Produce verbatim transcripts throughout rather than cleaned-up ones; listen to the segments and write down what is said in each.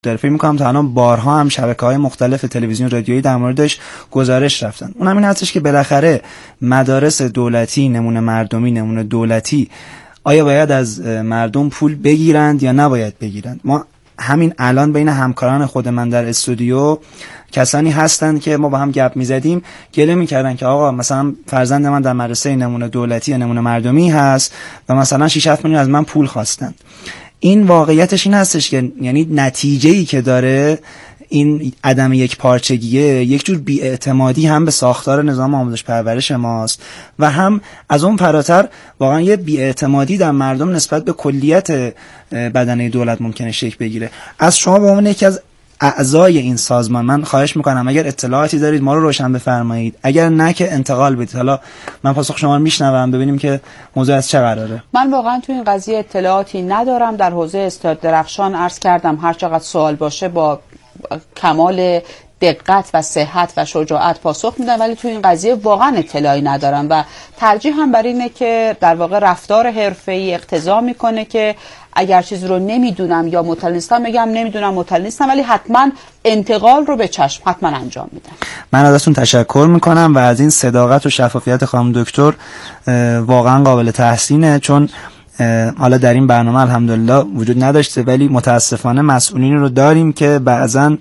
داره. فکر می‌کنم تا الان بارها هم شبکه‌های مختلف تلویزیون رادیویی در موردش گزارش رفتن. اونم این هستش که بالاخره مدارس دولتی، نمونه مردمی، نمونه دولتی، آیا باید از مردم پول بگیرند یا نباید بگیرند؟ ما همین الان بین همکاران خود من در استودیو کسانی هستند که ما با هم گپ میزدیم، گله میکردن که آقا مثلا فرزند من در مدرسه نمونه دولتی یا نمونه مردمی هست و مثلا شش هفت میلیون از من پول خواستن. این واقعیتش این هستش که یعنی نتیجه‌ای که داره این عدم یک پارچگیه یک جور بی‌اعتمادی هم به ساختار نظام آموزش پرورش ماست و هم از اون فراتر واقعا یه بی‌اعتمادی در مردم نسبت به کلیت بدنه دولت ممکنه شکل بگیره. از شما به عنوان یکی از اعضای این سازمان من خواهش میکنم اگر اطلاعاتی دارید ما رو روشن بفرمایید، اگر نه که انتقال بدید. حالا من پاسخ شما رو میشنوم ببینیم که موضوع از چه قراره. من واقعا تو این قضیه اطلاعاتی ندارم. در حوزه استاد درخشان عرض کردم هر چقدر سوال باشه با کمال دقت و صحت و شجاعت پاسخ میدم، ولی تو این قضیه واقعا اطلاعی ندارم و ترجیح هم بر اینه که در واقع رفتار حرفه‌ای اقتضا میکنه که اگر چیزی رو نمیدونم یا مطلع نیستم بگم نمیدونم مطلع نیستم، ولی حتما انتقال رو به چشم حتما انجام میدم. من ازتون تشکر میکنم و از این صداقت و شفافیت خانم دکتر واقعا قابل تحسینه، چون حالا در این برنامه الحمدلله وجود نداشته ولی متاسفانه مسئولین رو داریم که بعضن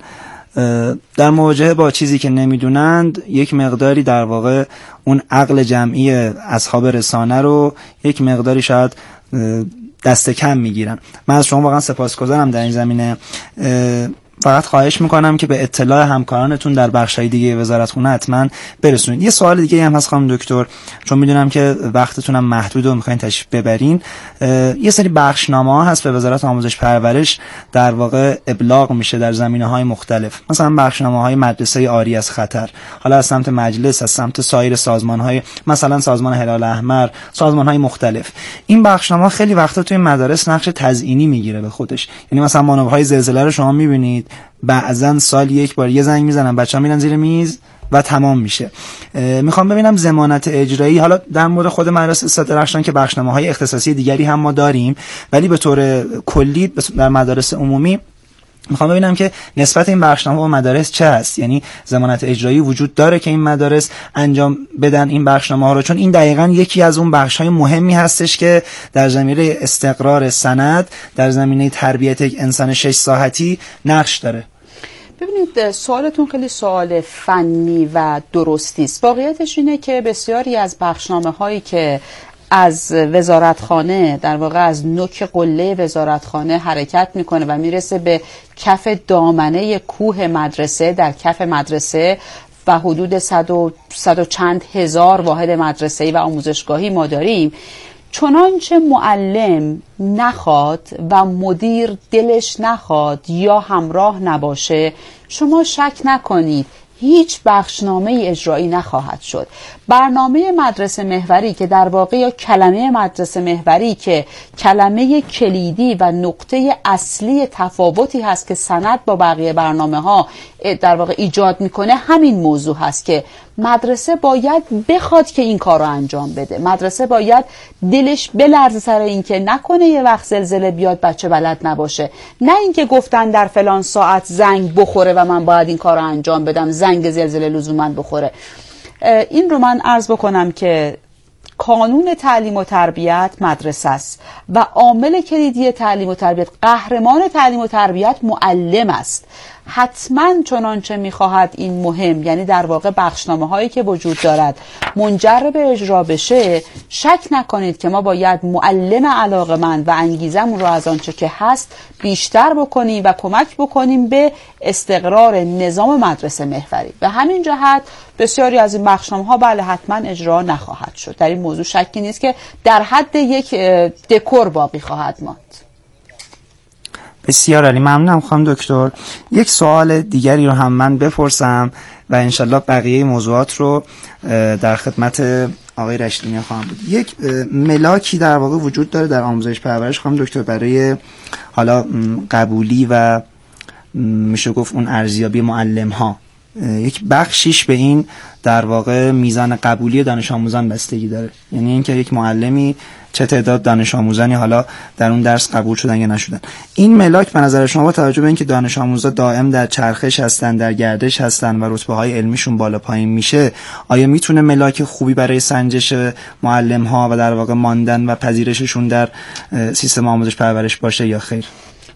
در مواجهه با چیزی که نمیدونند یک مقداری در واقع اون عقل جمعی اصحاب رسانه رو یک مقداری شاید دست کم میگیرن. من از شما واقعا سپاسگزارم در این زمینه. فقط خواهش میکنم که به اطلاع همکارانتون در بخشای دیگه وزارتخونه حتما برسونید. یه سوال دیگه هم هست خانم دکتر، چون میدونم که وقتتونم محدود و میخواین تشریف ببرین. یه سری بخشنامه ها هست به وزارت آموزش پرورش در واقع ابلاغ میشه در زمینه‌های مختلف، مثلا بخشنامه های مدرسه آری از خطر، حالا از سمت مجلس، از سمت سایر سازمان‌های مثلا سازمان هلال احمر، سازمان‌های مختلف. این بخشنامه خیلی وقتا توی مدارس نقش تزیینی میگیره به خودش. یعنی مثلا مانورهای زلزله رو شما میبینید بعضن سال یک بار یه زنگ میزنن بچه‌ها میرن زیر میز و تمام میشه. میخوام ببینم ضمانت اجرایی، حالا در مورد خود مدرسه استاد درخشان که بخشنامه‌های اختصاصی دیگری هم ما داریم، ولی به طور کلی در مدارس عمومی میخوام ببینم که نسبت این بخشنامه با مدارس چه هست، یعنی ضمانت اجرایی وجود داره که این مدارس انجام بدن این بخشنامه ها رو، چون این دقیقاً یکی از اون بخش‌های مهمی هستش که در زمینه استقرار سند، در زمینه تربیت یک انسان شش ساعتی نقش داره. ببینید سوالتون خیلی سوال فنی و درستی است. واقعیتش اینه که بسیاری از بخشنامه هایی که از وزارتخانه در واقع از نوک قله وزارتخانه حرکت میکنه و میرسه به کف دامنه کوه مدرسه، در کف مدرسه و حدود صد و, صد و چند هزار واحد مدرسه‌ای و آموزشگاهی ما داریم، چنانچه معلم نخواد و مدیر دلش نخواد یا همراه نباشه، شما شک نکنید هیچ بخشنامه اجرایی نخواهد شد. برنامه مدرسه محوری که در واقع یا کلمه مدرسه محوری که کلمه کلیدی و نقطه اصلی تفاوتی هست که سند با بقیه برنامه ها در واقع ایجاد میکنه، همین موضوع هست که مدرسه باید بخواد که این کار رو انجام بده. مدرسه باید دلش بلرزه سر این که نکنه یه وقت زلزله بیاد بچه بلد نباشه، نه اینکه گفتن در فلان ساعت زنگ بخوره و من باید این کار رو انجام بدم، زنگ زلزله لزوما بخوره. این رو من عرض بکنم که کانون تعلیم و تربیت مدرسه است و عامل کلیدی تعلیم و تربیت، قهرمان تعلیم و تربیت معلم است. حتما چنانچه میخواهد این مهم، یعنی در واقع بخشنامه هایی که وجود دارد منجر به اجرا بشه، شک نکنید که ما باید معلم علاقه‌مند و انگیزمون رو از آنچه که هست بیشتر بکنیم و کمک بکنیم به استقرار نظام مدرسه محوری. به همین جهت بسیاری از این بخشنامه ها بله حتما اجرا نخواهد شد. در این موضوع شکی نیست که در حد یک دکور باقی خواهد ماند. بسیار عالی، ممنونم خانم دکتر. یک سوال دیگری رو هم من بپرسم و انشالله بقیه موضوعات رو در خدمت آقای رشیدی خواهم بود. یک ملاکی در واقع وجود داره در آموزش پرورش خانم دکتر برای حالا قبولی و میشه گفت اون ارزیابی معلم ها. یک بخشیش به این در واقع میزان قبولی دانش آموزان بستگی داره. یعنی اینکه یک معلمی چه تعداد دانش آموزانی حالا در اون درس قبول شدن یا نشدن. این ملاک به نظر شما با توجه به اینکه دانش آموزا دائم در چرخش هستن، در گردش هستن و رتبه های علمیشون بالا پایین میشه، آیا میتونه ملاک خوبی برای سنجش معلم ها و در واقع ماندن و پذیرششون در سیستم آموزش پرورش باشه یا خیر؟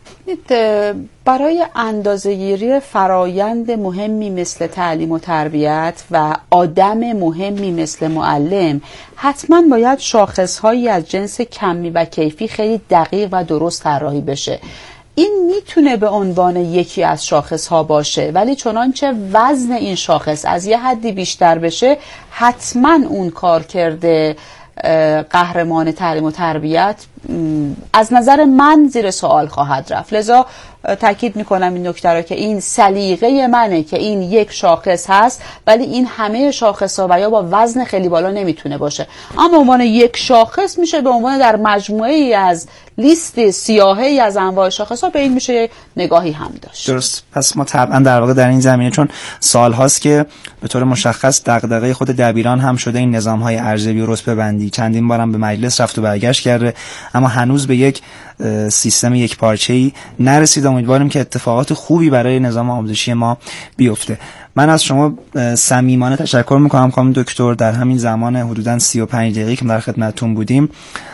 برای اندازه‌گیری فرایند مهمی مثل تعلیم و تربیت و آدم مهمی مثل معلم حتما باید شاخصهایی از جنس کمی و کیفی خیلی دقیق و درست طراحی بشه. این میتونه به عنوان یکی از شاخصها باشه، ولی چنانچه وزن این شاخص از یه حدی بیشتر بشه حتما اون کار کرده قهرمان تعلیم و تربیت از نظر من زیر سوال خواهد رفت. لذا تاکید میکنم این نکته را که این سلیقه منه که این یک شاخص هست، ولی این همه شاخص ها و یا با وزن خیلی بالا نمیتونه باشه، اما به عنوان یک شاخص میشه به عنوان در مجموعه ای از لیست سیاهی از انواع شاخص ها به این میشه نگاهی هم داشت. درست. پس ما طبعا در واقع در این زمینه، چون سال هاست که به طور مشخص دغدغه خود دبیران هم شده این نظام های ارزیابی و رتبه بندی، چندین بارم به مجلس رفت و برگشت کرده، اما هنوز به یک سیستم یک پارچه‌ای نرسید. امیدواریم که اتفاقات خوبی برای نظام آموزشی ما بیفته. من از شما صمیمانه تشکر میکنم خانم دکتر. در همین زمان حدوداً سی و پنج دقیقه که در خدمتتون بودیم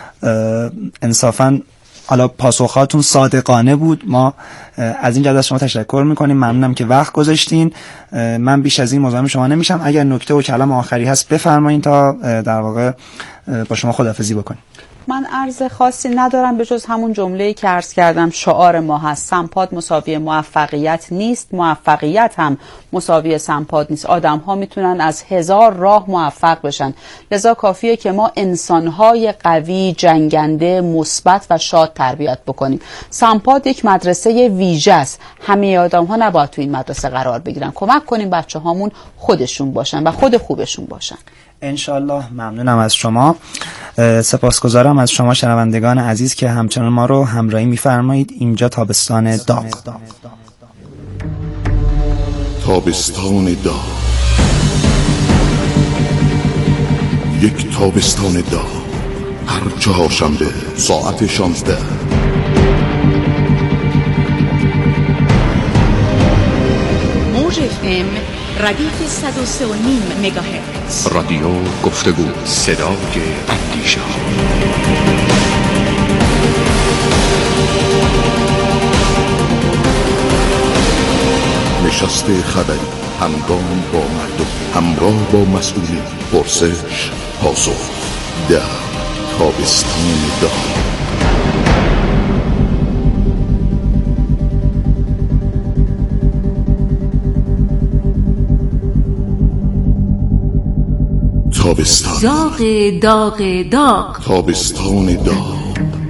انصافاً حالا پاسخاتون صادقانه بود. ما از این جهت از شما تشکر میکنیم. ممنونم که وقت گذاشتین. من بیش از این مزاحم شما نمیشم. اگر نکته و کلام آخری هست بفرمایید تا در واقع با شما خداحافظی بکنیم. من عرض خاصی ندارم به جز همون جمله‌ای که عرض کردم شعار ما هست: سمپاد مساوی موفقیت نیست، موفقیت هم مساوی سمپاد نیست. آدم ها میتونن از هزار راه موفق بشن، لذا کافیه که ما انسان‌های قوی، جنگنده، مثبت و شاد تربیت بکنیم. سمپاد یک مدرسه ویژه است، همه آدم ها نباید تو این مدرسه قرار بگیرن. کمک کنیم بچه هامون خودشون باشن و خود خوبشون باشن. انشالله. ممنونم از شما. سپاسگزارم از شما شنوندگان عزیز که همچنان ما رو همراهی می‌فرمایید. اینجا تابستان داغ. تابستان داغ، یک تابستان داغ، هر چهارشنبه ساعت شانزده. موج اف ام ردیف صد و سه و نیم مگاهرتز. رادیو گفتگو، صدای اندیشه. نشست خبری، همگام با مردم، همراه با مسئولین، پرسش پاسخ در تابستان داغ. تابستان داغ داغ داغ تابستان داغ.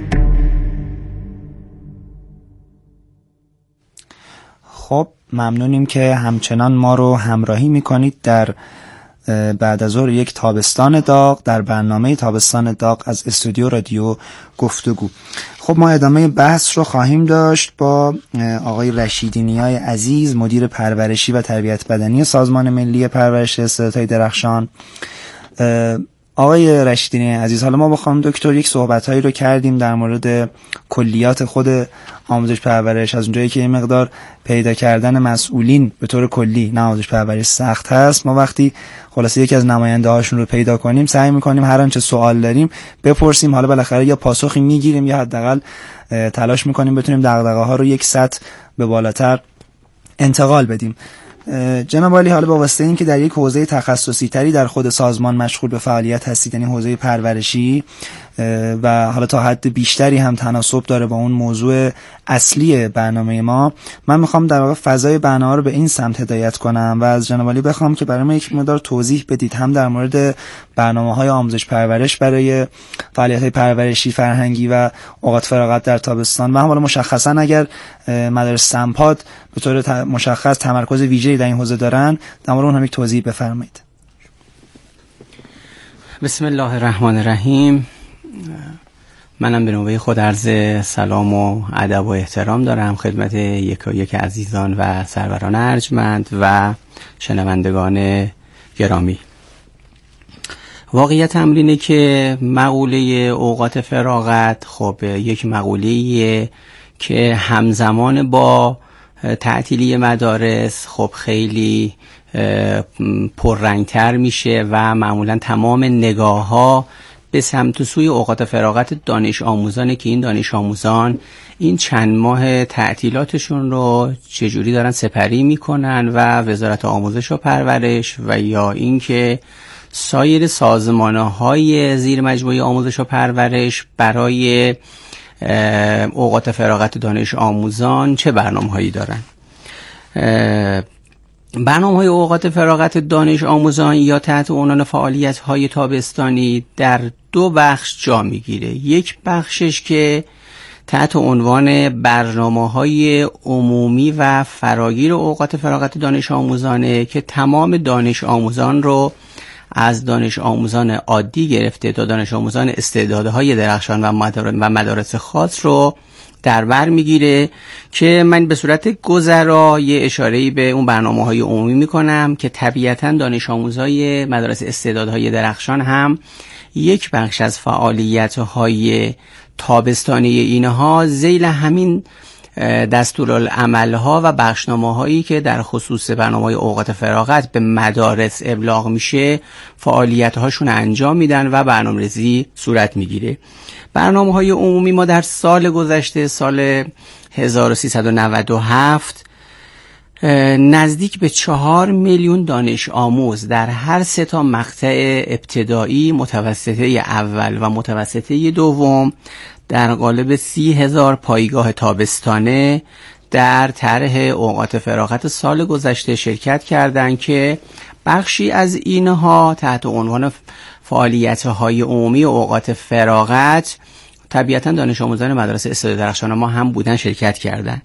خب ممنونیم که همچنان ما رو همراهی میکنید در بعد از ظهر یک تابستان داغ در برنامه تابستان داغ از استودیو رادیو گفتگو. خب ما ادامه بحث رو خواهیم داشت با آقای رشیدی نیای عزیز، مدیر پرورشی و تربیت بدنی سازمان ملی پرورش استعدادهای درخشان. آقای رشیدی نیای عزیز، حالا ما با خانم دکتر یک صحبت‌هایی رو کردیم در مورد کلیات خود آموزش پرورش، از اونجایی که این مقدار پیدا کردن مسئولین به طور کلی نه آموزش پرورش سخت هست. ما وقتی خلاصه یکی از نماینده هاشون رو پیدا کنیم سعی میکنیم هر آنچه سوال داریم بپرسیم، حالا بالاخره یا پاسخی میگیریم یا حداقل تلاش میکنیم بتونیم دغدغه ها رو یک سطح به بالاتر انتقال بدیم. جناب عالی، حالا با واسطه این که در یک حوزه تخصصی تری در خود سازمان مشغول به فعالیت هستید، یعنی حوزه پرورشی، و حالا تا حد بیشتری هم تناسب داره با اون موضوع اصلی برنامه ما، من میخوام در واقع فضای برنامه رو به این سمت هدایت کنم و از جناب عالی بخوام که برای ما یک مقدار توضیح بدید هم در مورد برنامه‌های آموزش پرورش برای فعالیت‌های پرورشی فرهنگی و اوقات فراغت در تابستان، و هم حالا مشخصا اگر مدارس سمپاد به طور مشخص تمرکز ویژه‌ای در این حوزه دارن در مورد اون هم یک توضیح بفرمایید. بسم الله الرحمن الرحیم. منم به نوبه خود عرض سلام و ادب و احترام دارم خدمت یکایک عزیزان و سروران ارجمند و شنوندگان گرامی. واقعیت امر اینه که مقوله اوقات فراغت خب یک مقوله‌ایه که همزمان با تعطیلی مدارس خب خیلی پررنگتر میشه و معمولا تمام نگاه ها به سمت سوی اوقات فراغت دانش آموزانه که این دانش آموزان این چند ماه تعطیلاتشون رو چجوری دارن سپری میکنن و وزارت آموزش و پرورش و یا اینکه سایر سازمان‌های زیر مجموعه آموزش و پرورش برای اوقات فراغت دانش آموزان چه برنامه‌هایی دارن. برنامه‌های اوقات فراغت دانش آموزان یا تحت عنوان فعالیت‌های تابستانی در دو بخش جا می‌گیره. یک بخشش که تحت عنوان برنامه‌های عمومی و فراگیر اوقات فراغت دانش آموزانه که تمام دانش آموزان رو از دانش آموزان عادی گرفته تا دانش آموزان استعدادهای درخشان و مدارس خاص رو در بر میگیره که من به صورت گذرا یه اشاره‌ای به اون برنامه‌های عمومی میکنم که طبیعتاً دانش آموزای مدارس استعدادهای درخشان هم یک بخش از فعالیت‌های تابستانی اینها ذیل همین دستورالعمل‌ها و بخشنامه‌هایی که در خصوص برنامه‌های اوقات فراغت به مدارس ابلاغ میشه فعالیت‌هاشون انجام میدن و برنامه‌ریزی صورت میگیره. برنامه‌های عمومی ما در سال گذشته سال هزار و سیصد و نود و هفت نزدیک به چهار میلیون دانش آموز در هر سه تا مقطع ابتدایی، متوسطه اول و متوسطه دوم در قالب سی هزار پایگاه تابستانه در طرح اوقات فراغت سال گذشته شرکت کردند که بخشی از اینها تحت عنوان فعالیت‌های عمومی اوقات فراغت طبیعتاً دانش آموزان مدارس استعداد درخشان ما هم بودن شرکت کردند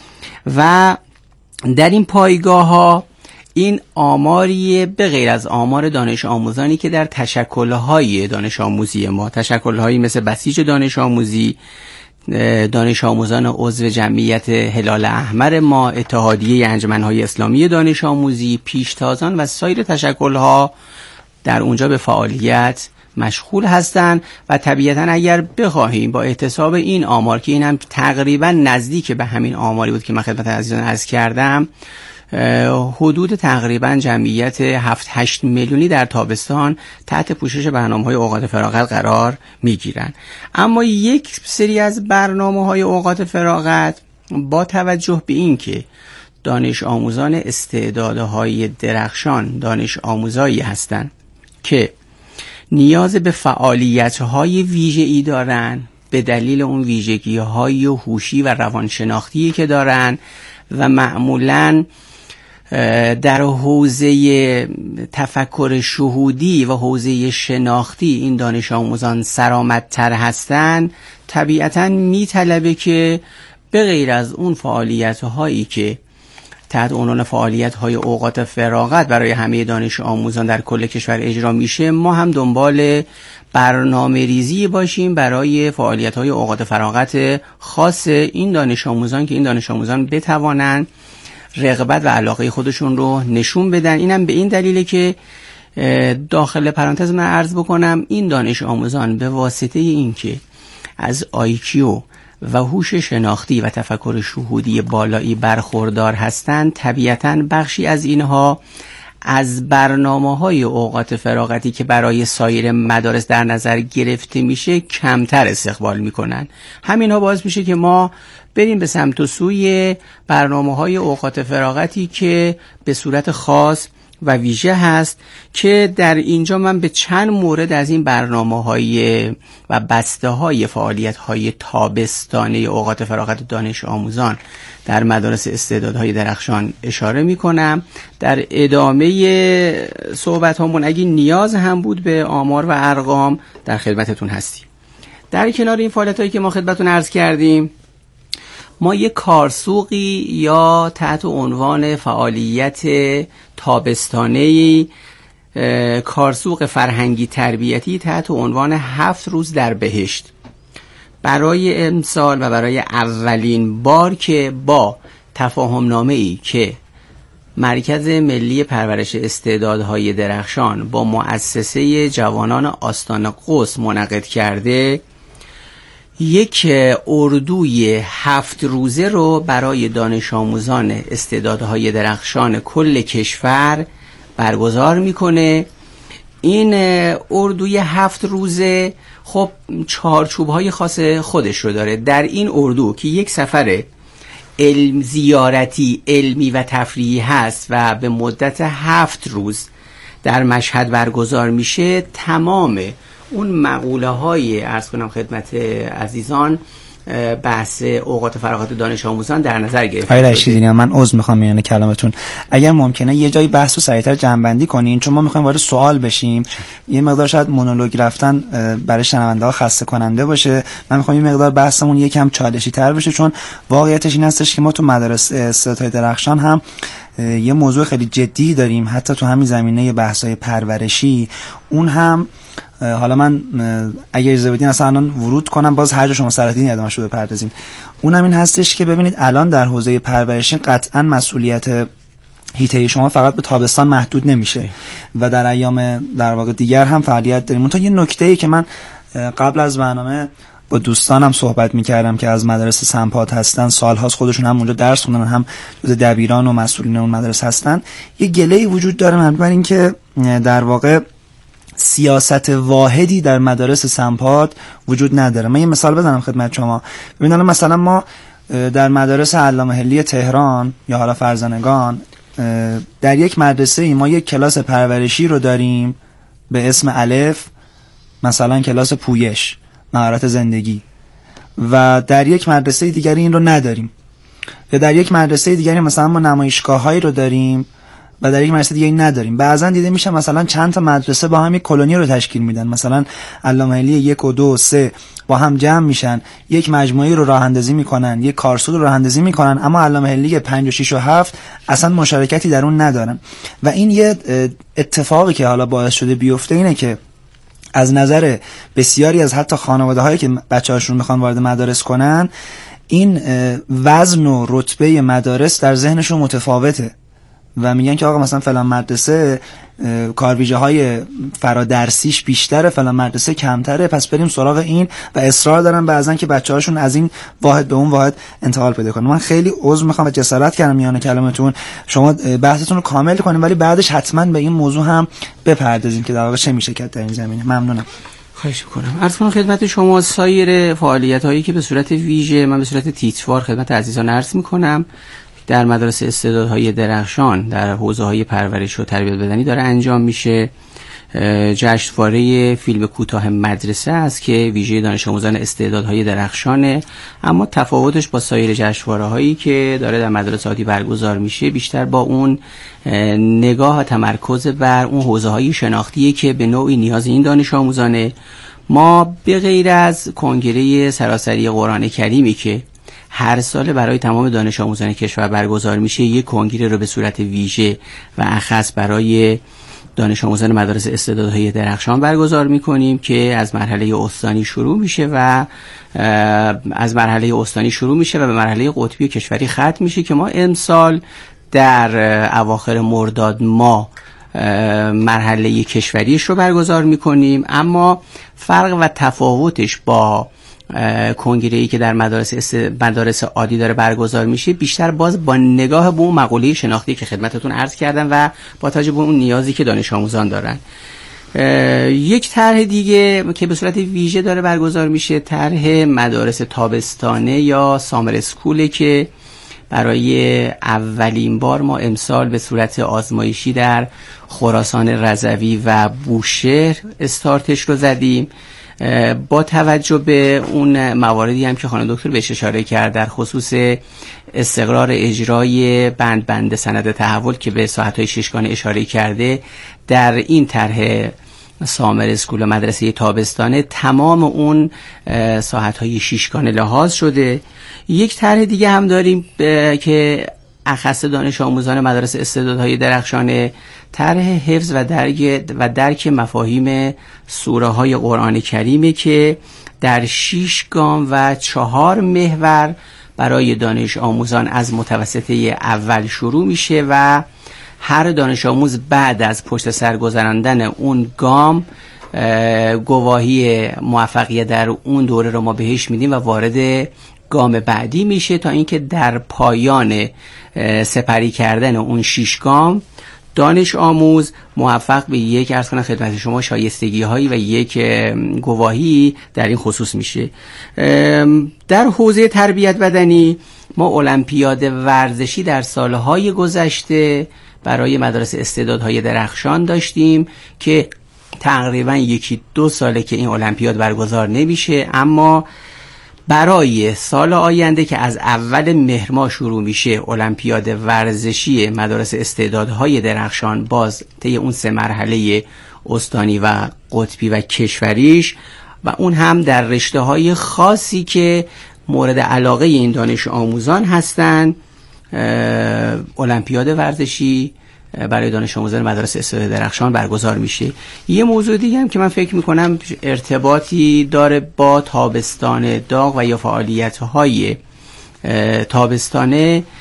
و در این پایگاه ها این آماریه به غیر از آمار دانش آموزانی که در تشکل‌های دانش آموزی ما، تشکل‌هایی مثل بسیج دانش آموزی، دانش آموزان عضو جمعیت هلال احمر ما، اتحادیه انجمن‌های اسلامی دانش آموزی، پیشتازان و سایر تشکل‌ها در اونجا به فعالیت مشغول هستند و طبیعتاً اگر بخواهیم با احتساب این آمار که این هم تقریبا نزدیک به همین آماری بود که من خدمت عزیزان عرض کردم، حدود تقریبا جمعیت هفت هشت میلیونی در تابستان تحت پوشش برنامه‌های اوقات فراغت قرار می‌گیرند. اما یک سری از برنامه‌های اوقات فراغت با توجه به این که دانش آموزان استعدادهای درخشان دانش آموزایی هستند که نیاز به فعالیت‌های ویژه‌ای دارن به دلیل اون ویژگی‌های هوشی و روانشناختی که دارن و معمولاً در حوزه تفکر شهودی و حوزه شناختی این دانش آموزان سرآمدتر هستند، طبیعتاً میطلبه که به غیر از اون فعالیت‌هایی که تحت عنوان فعالیت‌های اوقات فراغت برای همه دانش آموزان در کل کشور اجرا میشه، ما هم دنبال برنامه ریزی باشیم برای فعالیت‌های اوقات فراغت خاص این دانش آموزان که این دانش آموزان بتوانند رغبت و علاقه خودشون رو نشون بدن. اینم به این دلیله که داخل پرانتز من عرض بکنم این دانش آموزان به واسطه این که از آی کیو و هوش شناختی و تفکر شهودی بالایی برخوردار هستند، طبیعتاً بخشی از اینها از برنامه‌های اوقات فراغتی که برای سایر مدارس در نظر گرفته میشه کمتر استقبال میکنن. همینها باعث میشه که ما بریم به سمت و سوی برنامه‌های اوقات فراغتی که به صورت خاص و ویژه هست که در اینجا من به چند مورد از این برنامه‌های و بسته‌های فعالیت‌های تابستانه اوقات فراغت دانش آموزان در مدارس استعدادهای درخشان اشاره می‌کنم. در ادامه صحبت‌هامون اگه نیاز هم بود به آمار و ارقام در خدمتتون هستیم. در کنار این فعالیت‌هایی که ما خدمتتون عرض کردیم، ما یک کارسوقی یا تحت عنوان فعالیت تابستانه‌ای کارسوق فرهنگی تربیتی تحت عنوان هفت روز در بهشت برای امسال و برای اولین بار که با تفاهم نامه ای که مرکز ملی پرورش استعدادهای درخشان با مؤسسه جوانان آستان قدس منعقد کرده، یک اردوی هفت روزه رو برای دانش آموزان استعدادهای درخشان کل کشور برگزار میکنه. این اردوی هفت روزه خب چارچوب‌های خاص خودش رو داره. در این اردو که یک سفر علم زیارتی علمی و تفریحی هست و به مدت هفت روز در مشهد برگزار میشه، تمام اون مقوله های عرض کنم خدمت عزیزان بحث اوقات فراغت دانش آموزان در نظر گرفته. آقای رشیدی، من عذر میخوام میان کلامتون، اگر ممکنه یه جایی بحث رو سریعتر جمع‌بندی کنین، چون ما میخوایم وارد سوال بشیم. یه مقدار شاید مونولوگ رفتن برای شنونده ها خسته کننده باشه. من میخوام یه مقدار بحثمون یکم چالشی تر بشه، چون واقعیتش این هستش که ما تو مدارس استعدادهای درخشان هم یه موضوع خیلی جدی داریم، حتی تو همین زمینه بحث‌های پرورشی. اون هم حالا من اگه اجازه بدین اصلا الان ورود کنم، باز هر جا شما سراتین ادامه‌اش رو بپردازیم. اونم این هستش که ببینید الان در حوزه پرورشی قطعا مسئولیت حیطه شما فقط به تابستان محدود نمیشه و در ایام در واقع دیگر هم فعالیت داریم. اون یه نکته‌ای که من قبل از برنامه با دوستانم صحبت می‌کردم که از مدارس سمپات هستن، سال‌هاست خودشون هم اونجا درس خوندن، هم جزء دبیران و مسئولین اون مدرسه هستن، یه گله‌ای وجود داره من این که در واقع سیاست واحدی در مدارس سمپات وجود نداره. من یه مثال بزنم خدمت شما. ببینید مثلا ما در مدارس علامه حلی تهران یا حالا فرزانگان در یک مدرسه ای ما یک کلاس پرورشی رو داریم به اسم الف، مثلا کلاس پویش مهارت زندگی، و در یک مدرسه دیگری این رو نداریم. یا در یک مدرسه دیگری مثلا ما نمایشگاه‌هایی رو داریم و در یک مدرسه دیگه این نداریم. بعضا دیده میشه مثلا چند تا مدرسه با هم یک کلونی رو تشکیل میدن، مثلا علامه حلی یک و دو و سه با هم جمع میشن، یک مجموعه رو راه اندازی میکنن، یک کارسود رو راه اندازی میکنن، اما علامه حلی پنج و شش و هفت اصلا مشارکتی در اون ندارن. و این یه اتفاقی که حالا باعث شده بیفته اینه که از نظر بسیاری از حتی خانواده هایی که بچه‌هاشون میخوان وارد مدارس کنن، این وزن و رتبه مدارس در ذهنشون متفاوته و میگن که آقا مثلا فلان مدرسه کارویژه های فرادرسیش بیشتره، فلان مدرسه کمتره، پس بریم سراغ این، و اصرار دارن بعضن که بچه‌هاشون از این واحد به اون واحد انتقال پیدا کنن. من خیلی عذر میخوام و جسارت کردم میان کلامتون، شما بحثتون رو کامل کنین ولی بعدش حتما به این موضوع هم بپردازیم که در واقع چه میشه کرد در این زمینه. ممنونم. خواهش می‌کنم. عرض کنم خدمت شما سایر فعالیت‌هایی که به صورت ویژه من به صورت تیتروار خدمت عزیزان عرض می‌کنم در مدارس استعدادهای درخشان در حوزه‌های پرورش و تربیت بدنی داره انجام میشه. جشنواره فیلم کوتاه مدرسه است که ویژه دانش آموزان استعدادهای درخشانه، اما تفاوتش با سایر جشنواره‌هایی که داره در مدارس عادی برگزار میشه بیشتر با اون نگاه و تمرکز بر اون حوزه‌های شناختیه که به نوعی نیاز این دانش آموزانه. ما به غیر از کنگره سراسری قرآن کریمی که هر سال برای تمام دانش آموزان کشور برگزار میشه، یک کنگره رو به صورت ویژه و اخص برای دانش آموزان مدارس استعدادهای درخشان برگزار میکنیم که از مرحله استانی شروع میشه و از مرحله استانی شروع میشه و به مرحله قطبی کشوری ختم میشه که ما امسال در اواخر مرداد ماه مرحله کشوریش رو برگزار میکنیم. اما فرق و تفاوتش با کنگره‌ای که در مدارس است... مدارس عادی داره برگزار میشه بیشتر باز با نگاه به اون مقوله شناختی که خدمتتون عرض کردم و با توجه به اون نیازی که دانش آموزان دارن. یک طرح دیگه که به صورت ویژه داره برگزار میشه طرح مدارس تابستانه یا سامر اسکوله که برای اولین بار ما امسال به صورت آزمایشی در خراسان رضوی و بوشهر استارتش رو زدیم. با توجه به اون مواردی هم که خانم دکتر بهش اشاره کرد در خصوص استقرار اجرای بند بند سند تحول که به ساعت‌های ششگانه اشاره کرده، در این طرح سامر اسکول و مدرسه تابستانه تمام اون ساعت‌های ششگانه لحاظ شده. یک طرح دیگه هم داریم که اخص دانش آموزان مدارس استعدادهای درخشانه، طرح حفظ و درک و درک مفاهیم سوره های قرآن کریمه که در شش گام و چهار محور برای دانش آموزان از متوسطه اول شروع میشه و هر دانش آموز بعد از پشت سر گذراندن اون گام گواهی موفقیت در اون دوره رو ما بهش میدیم و وارد گام بعدی میشه تا اینکه در پایان سپری کردن اون شش گام دانش آموز موفق به یک عرض کنم خدمت شما شایستگی هایی و یک گواهی در این خصوص میشه. در حوزه تربیت بدنی ما المپیاد ورزشی در سالهای گذشته برای مدارس استعدادهای درخشان داشتیم که تقریبا یکی دو ساله که این المپیاد برگزار نمیشه، اما برای سال آینده که از اول مهر ماه شروع میشه المپیاد ورزشی مدارس استعدادهای درخشان باز طی اون سه مرحله استانی و قطبی و کشوریش و اون هم در رشته‌های خاصی که مورد علاقه این دانش آموزان هستن المپیاد ورزشی برای دانش آموزان مدارس استعداد درخشان برگزار میشه. یه موضوع دیگه هم که من فکر میکنم ارتباطی داره با تابستان داغ و یا فعالیت‌های تابستانه،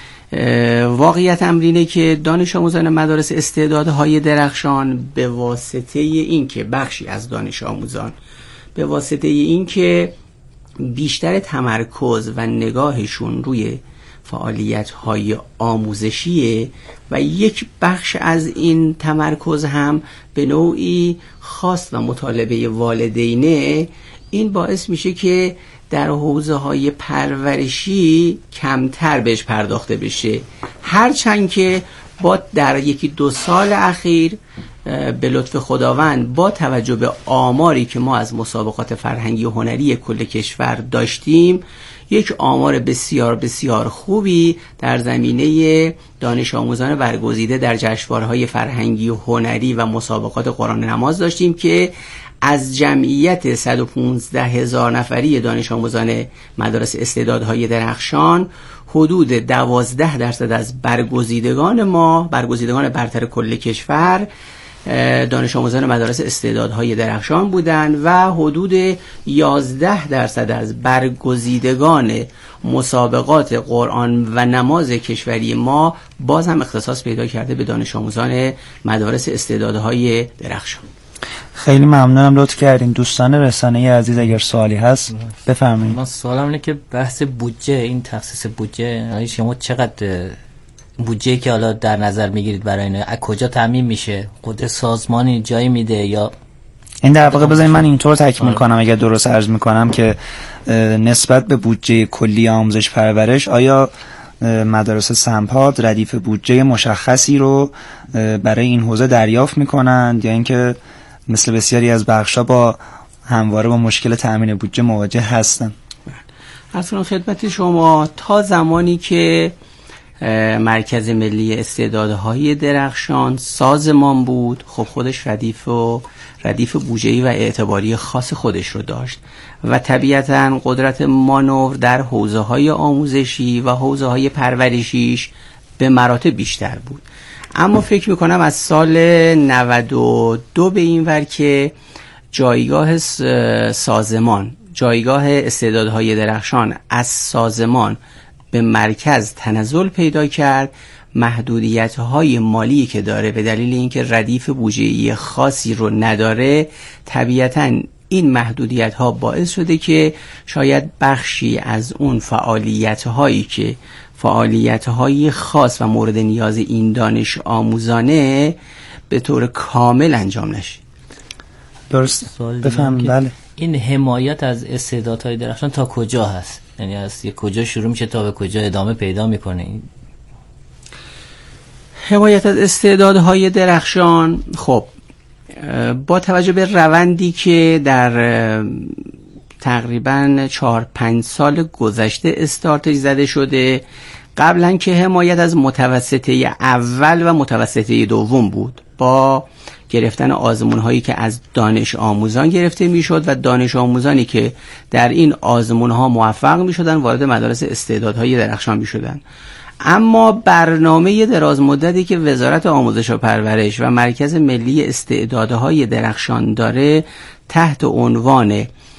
واقعیت امر اینه که دانش آموزان مدارس استعدادهای درخشان به واسطه این که بخشی از دانش آموزان به واسطه این که بیشتر تمرکز و نگاهشون روی فعالیت‌های آموزشیه و یک بخش از این تمرکز هم به نوعی خاص و مطالبه والدینه، این باعث میشه که در حوزه‌های پرورشی کمتر بهش پرداخته بشه، هرچند که با در یکی دو سال اخیر به لطف خداوند با توجه به آماری که ما از مسابقات فرهنگی و هنری کل کشور داشتیم یک آمار بسیار بسیار خوبی در زمینه دانش آموزان برگزیده در جشنواره‌های فرهنگی و هنری و مسابقات قرآن نماز داشتیم که از جمعیت صد و پانزده هزار نفری دانش آموزان مدارس استعدادهای درخشان حدود دوازده درصد از برگزیدگان ما برگزیدگان برتر کل کشور دانش آموزان مدارس استعدادهای درخشان بودند و حدود یازده درصد از برگزیدگان مسابقات قرآن و نماز کشوری ما باز هم اختصاص پیدا کرده به دانش آموزان مدارس استعدادهای درخشان. خیلی ممنونم لطف کردین. دوستان رسانه‌ای عزیز اگر سوالی هست بفرمایید. من سوالم اینه که بحث بودجه، این تخصیص بودجه شما چقدر بودجه که حالا در نظر میگیرید برای اینه از کجا تامین میشه؟ خود سازمانی جایی میده یا این در واقع بذارید من اینطور تکمیل کنم اگر درست عرض میکنم که نسبت به بودجه کلی آموزش پرورش آیا مدارس سمپاد ردیف بودجه مشخصی رو برای این حوزه دریافت میکنند یا اینکه مثل بسیاری از بخشا با همواره با مشکل تامین بودجه مواجه هستن؟ اصلا خدمت شما تا زمانی که مرکز ملی استعدادهای درخشان سازمان بود خب خودش ردیف و ردیف بودجه‌ای و اعتباری خاص خودش رو داشت و طبیعتاً قدرت مانور در حوزه‌های آموزشی و حوزه‌های پرورشیش به مراتب بیشتر بود. اما فکر میکنم از سال نود و دو به این ور که جایگاه سازمان جایگاه استعدادهای درخشان از سازمان به مرکز تنزل پیدا کرد، محدودیت‌های مالی که داره به دلیل اینکه ردیف بودجه‌ای خاصی رو نداره، طبیعتاً این محدودیت‌ها باعث شده که شاید بخشی از اون فعالیت‌هایی که فعالیت‌های خاص و مورد نیاز این دانش آموزانه به طور کامل انجام نشه. درست بفهم. بله. این حمایت از استعدادهای درخشان تا کجا هست؟ یعنی از کجا شروع میشه تا به کجا ادامه پیدا میکنه؟ حمایت از استعدادهای درخشان خب با توجه به روندی که در تقریبا چهار پنج سال گذشته استارتش زده شده، قبلا که حمایت از متوسطه اول و متوسطه دوم بود با گرفتن آزمون هایی که از دانش آموزان گرفته میشد و دانش آموزانی که در این آزمون ها موفق میشدن وارد مدارس استعدادهای درخشان میشدن. اما برنامه دراز مدتی که وزارت آموزش و پرورش و مرکز ملی استعدادهای درخشان داره تحت عنوان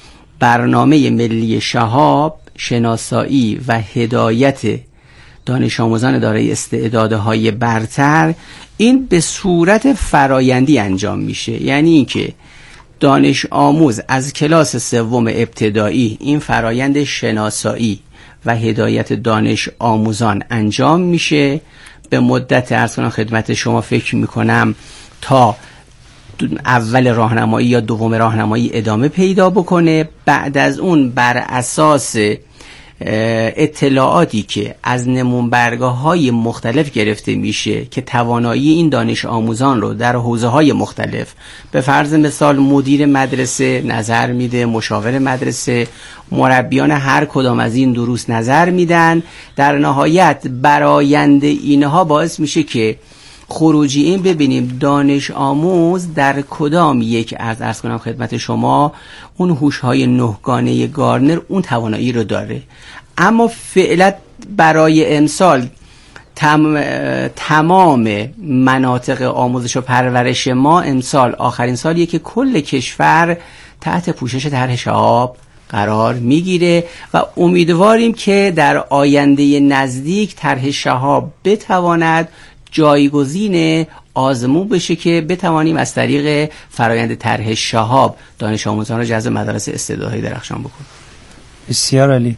برنامه ملی شهاب شناسایی و هدایت دانش آموزان دارای استعدادهای برتر، این به صورت فرایندی انجام میشه. یعنی اینکه دانش آموز از کلاس سوم ابتدایی این فرایند شناسایی و هدایت دانش آموزان انجام میشه به مدت عرض کنم خدمت شما فکر میکنم تا اول راهنمایی یا دوم راهنمایی ادامه پیدا بکنه. بعد از اون بر اساس اطلاعاتی که از نمونبرگه‌های مختلف گرفته میشه که توانایی این دانش آموزان رو در حوزه‌های مختلف، به فرض مثال مدیر مدرسه نظر میده، مشاور مدرسه، مربیان هر کدام از این دروس نظر میدن، در نهایت برآیند اینها باعث میشه که خروجی این ببینیم دانش آموز در کدام یک از عرض کنم خدمت شما اون هوش‌های نهگانه گارنر اون توانایی رو داره. اما فعلا برای امسال تم... تمام مناطق آموزش و پرورش ما امسال آخرین سالیه که کل کشور تحت پوشش طرح شهاب قرار میگیره و امیدواریم که در آینده نزدیک طرح شهاب بتواند جایگزین آزمون بشه که بتوانیم از طریق فرایند طرح شهاب دانش آموزان رو جذب مدارس استعدادهای درخشان بکنیم. بسیار عالی.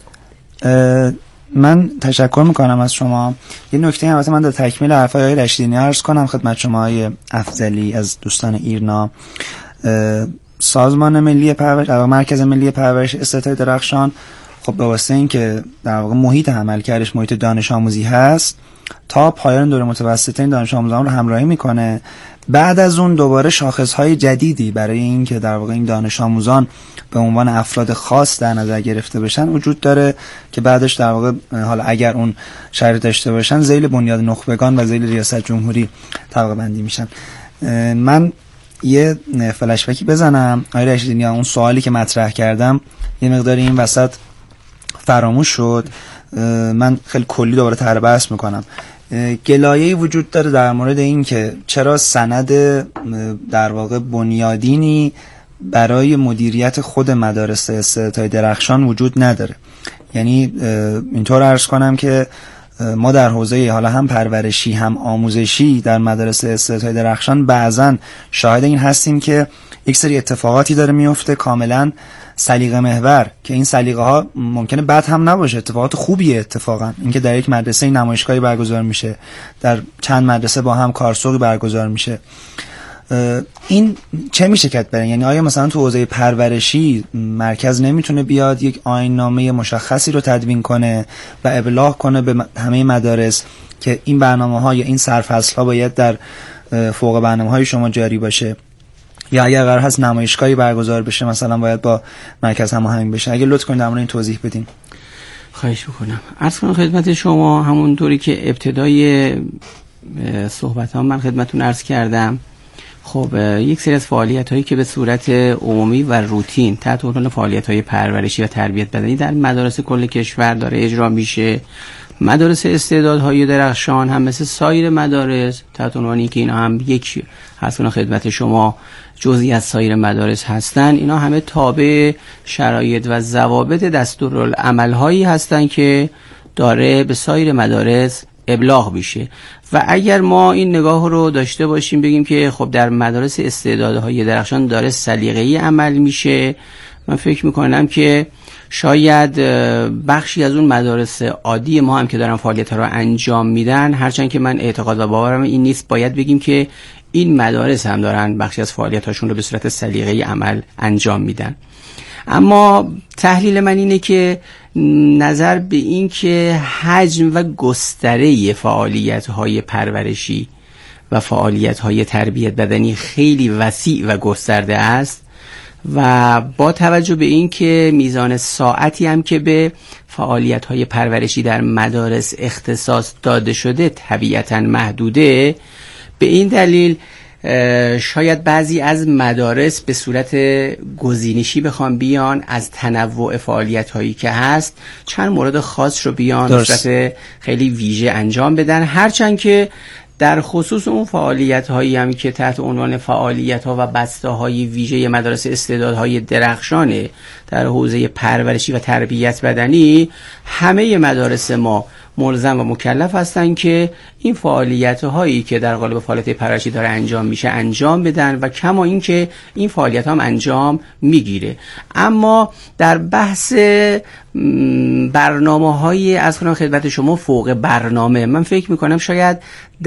من تشکر میکنم از شما. یه نکته هم البته من در تکمیل حرفای آقای رشیدی عرض کنم خدمت شما های افضلی از دوستان ایرنا. سازمان ملی پرورش، مرکز ملی پرورش استعدادهای درخشان، خب به واسطه این که در واقع محیط عملکردش محیط دانش آموزی هست، تا پایان دوره متوسطه این دانش آموزان رو همراهی میکنه. بعد از اون دوباره شاخصهای جدیدی برای این که در واقع این دانش آموزان به عنوان افراد خاص در نظر گرفته بشن وجود داره که بعدش در واقع حالا اگر اون شرط داشته باشن ذیل بنیاد نخبگان و ذیل ریاست جمهوری طبقه بندی میشن. من یه فلش بکی بزنم آقای رشیدی، اون سوالی که مطرح کردم یه مقدار این وسط فراموش شد، من خیلی کلی دوباره طرح بحث میکنم. گلایه‌ای وجود داره در مورد این که چرا سند در واقع بنیادینی برای مدیریت خود مدارس استعدادهای درخشان وجود نداره. یعنی اینطور عرض کنم که ما در حوزه حالا هم پرورشی هم آموزشی در مدارس استعدادهای درخشان بعضن شاهد این هستیم که یک سری اتفاقاتی داره میفته کاملا سلیقه محور، که این سلیقه ها ممکنه بد هم نباشه، اتفاقات خوبیه. اتفاقا اینکه در یک مدرسه نمایشگاهی برگزار میشه، در چند مدرسه با هم کارسوقی برگزار میشه، این چه میشه کرد برن؟ یعنی آیا مثلا تو حوزه پرورشی مرکز نمیتونه بیاد یک آیین‌نامه مشخصی رو تدوین کنه و ابلاغ کنه به همه مدارس که این برنامه‌ها یا این سرفصل‌ها باید در فوق برنامه‌های شما جاری باشه، یا اگر قرار هست نمایشگاهی برگزار بشه مثلا باید با مرکز هماهنگ بشه؟ اگه لطف کنید در مورد این توضیح بدین. خواهش میکنم. عرض کنم خدمت شما همونطوری که ابتدای صحبت ها من خدمتون عرض کردم، خب یک سری از فعالیت هایی که به صورت عمومی و روتین تحت عنوان فعالیت های پرورشی و تربیت بدنی در مدارس کل کشور داره اجرا میشه، مدارس استعدادهای درخشان هم مثل سایر مدارس تحت عنوانی که اینا هم یک هستن خدمت شما جزئی از سایر مدارس هستن، اینا همه تابع شرایط و ضوابط دستورالعمل هایی هستن که داره به سایر مدارس ابلاغ میشه. و اگر ما این نگاه رو داشته باشیم بگیم که خب در مدارس استعدادهای درخشان داره سلیقه‌ای عمل میشه، من فکر میکنم که شاید بخشی از اون مدارس عادی ما هم که دارن فعالیت ها رو انجام میدن، هرچند که من اعتقاد و باورم این نیست، باید بگیم که این مدارس هم دارن بخشی از فعالیت هاشون رو به صورت سلیقه‌ای عمل انجام میدن. اما تحلیل من اینه که نظر به این که حجم و گستره فعالیت های پرورشی و فعالیت های تربیت بدنی خیلی وسیع و گسترده است و با توجه به این که میزان ساعتی هم که به فعالیت های پرورشی در مدارس اختصاص داده شده طبیعتاً محدوده، به این دلیل شاید بعضی از مدارس به صورت گزینشی بخوام بیان از تنوع فعالیت هایی که هست چند مورد خاص رو بیان به صورت خیلی ویژه انجام بدن، هرچند که در خصوص اون فعالیت هایی هم که تحت عنوان فعالیت ها و بسته های ویژه مدارس استعدادهای درخشانه در حوزه پرورشی و تربیت بدنی، همه مدارس ما ملزم و مکلف هستن که این فعالیت هایی که در قالب فعالیت پرورشی داره انجام میشه انجام بدن و کما این که این فعالیت هم انجام میگیره. اما در بحث برنامه های از خدمت شما فوق برنامه، من فکر میکنم شاید